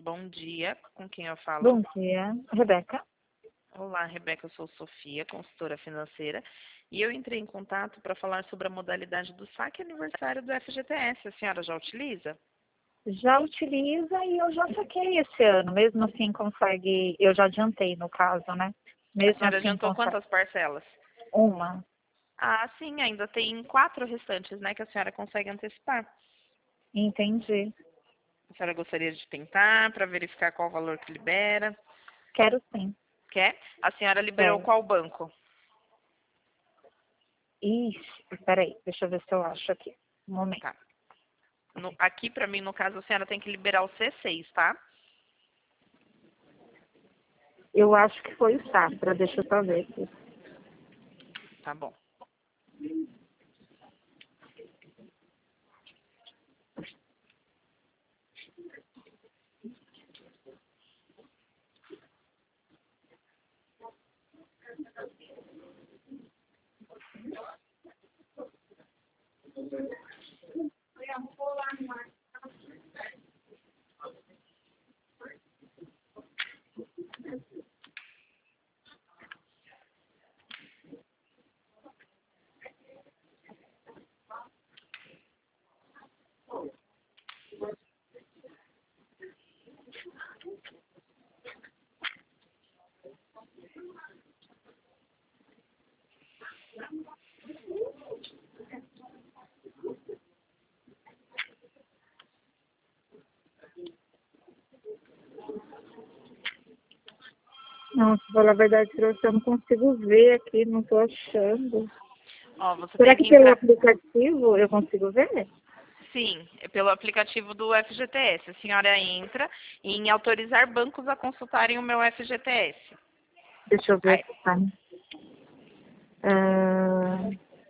Bom dia, com quem eu falo? Bom dia, Rebeca. Olá, Rebeca, eu sou Sofia, consultora financeira, e eu entrei em contato para falar sobre a modalidade do saque aniversário do FGTS. A senhora já utiliza? Já utiliza e eu já saquei esse ano. Mesmo assim consegue, eu já adiantei no caso, né? A Mesmo senhora assim adiantou consegue. quantas parcelas? Uma, Ah, sim, ainda tem 4 restantes, né, que a senhora consegue antecipar. entendi. A senhora gostaria de tentar para verificar qual o valor que libera? Quero sim. Quer? A senhora liberou Quero. qual banco? Ixi, peraí, deixa eu ver se eu acho aqui. Um momento. Tá. Aqui, para mim, no caso, a senhora tem que liberar o C6, tá? Eu acho que foi o Safra, deixa eu só ver aqui. Tá bom. Não, pra falar a verdade, eu não consigo ver aqui, não tô achando. Ó, você Será tem que que pelo entrar. aplicativo eu consigo ver? Sim, é pelo aplicativo do FGTS. A senhora entra em autorizar bancos a consultarem o meu FGTS. Deixa eu ver Aí, aqui, tá? Ah,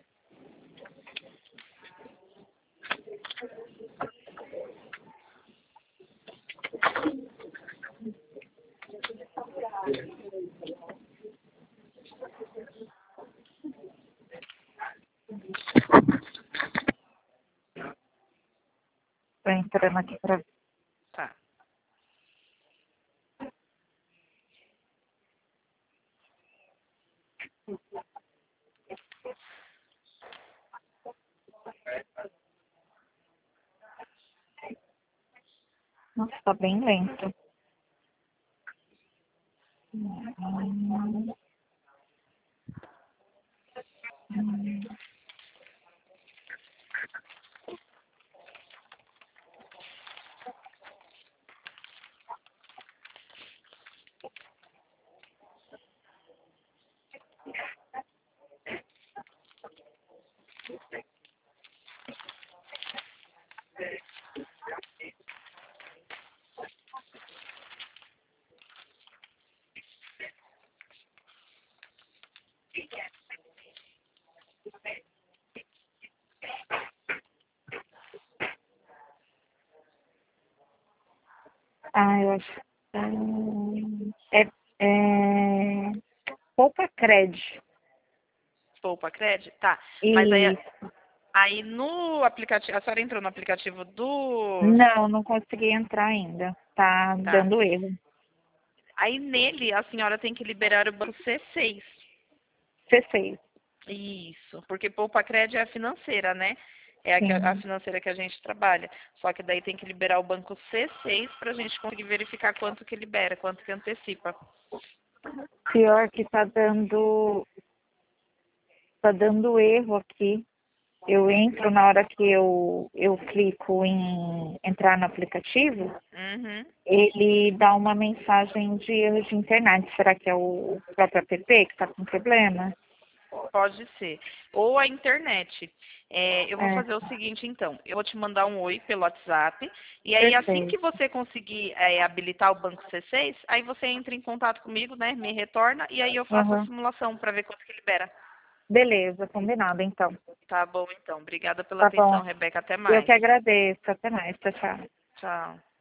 tô entrando aqui pra ver. tá. Nossa, tá bem lento. Hum, Ah, eu acho. É Poupa Cred. Poupa crédito? Tá. Mas E aí no aplicativo, a senhora entrou no aplicativo do. não consegui entrar ainda. Tá Tá. dando erro. Aí nele a senhora tem que liberar o banco C6. C6. Isso, porque poupa crédito é a financeira, né? É a Sim. financeira que a gente trabalha. Só que daí tem que liberar o banco C6 para a gente conseguir verificar quanto que libera, quanto que antecipa. Pior que tá dando erro aqui. Eu entro na hora que eu clico em entrar no aplicativo, Uhum. ele dá uma mensagem de erro de internet. Será que é o próprio app que está com problema? Pode ser. Ou a internet. Eu vou É, fazer o seguinte, então. Eu vou te mandar um oi pelo WhatsApp. E aí, assim que perfeito. você conseguir habilitar o banco C6, aí você entra em contato comigo, né? Me retorna. E aí eu faço a Uhum. simulação para ver quanto que libera. Beleza, combinado então. Tá bom, então. Obrigada pela Tá bom. atenção, Rebeca. Até Eu mais. que agradeço. Até mais. Tchau, tchau. Tchau.